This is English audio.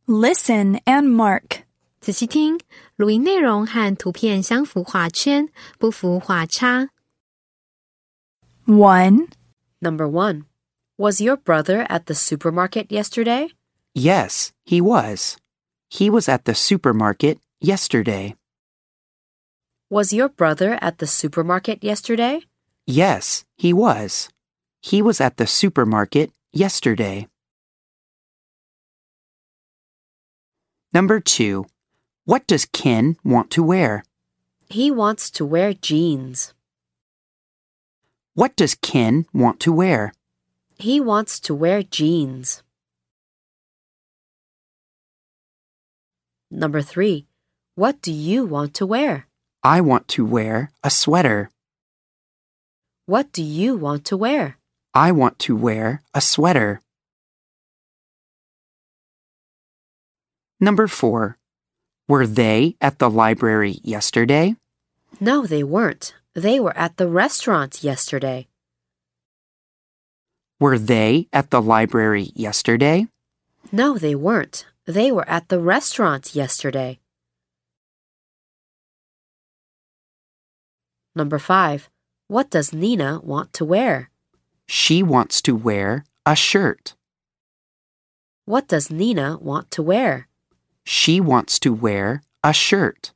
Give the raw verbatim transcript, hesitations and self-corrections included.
Listen and mark. 仔细听，录音内容和图片相符画圈，不符画叉。 One, Number one. Was your brother at the supermarket yesterday? Yes, he was. He was at the supermarket yesterday. Was your brother at the supermarket yesterday? Yes, he was. He was at the supermarket yesterday. Number two. What does Ken want to wear? He wants to wear jeans. What does Ken want to wear? He wants to wear jeans. Number three. What do you want to wear? I want to wear a sweater. What do you want to wear? I want to wear a sweater. Number four. Were they at the library yesterday? No, they weren't. They were at the restaurant yesterday. Were they at the library yesterday? No, they weren't. They were at the restaurant yesterday. Number five. What does Nina want to wear? She wants to wear a shirt. What does Nina want to wear? She wants to wear a shirt.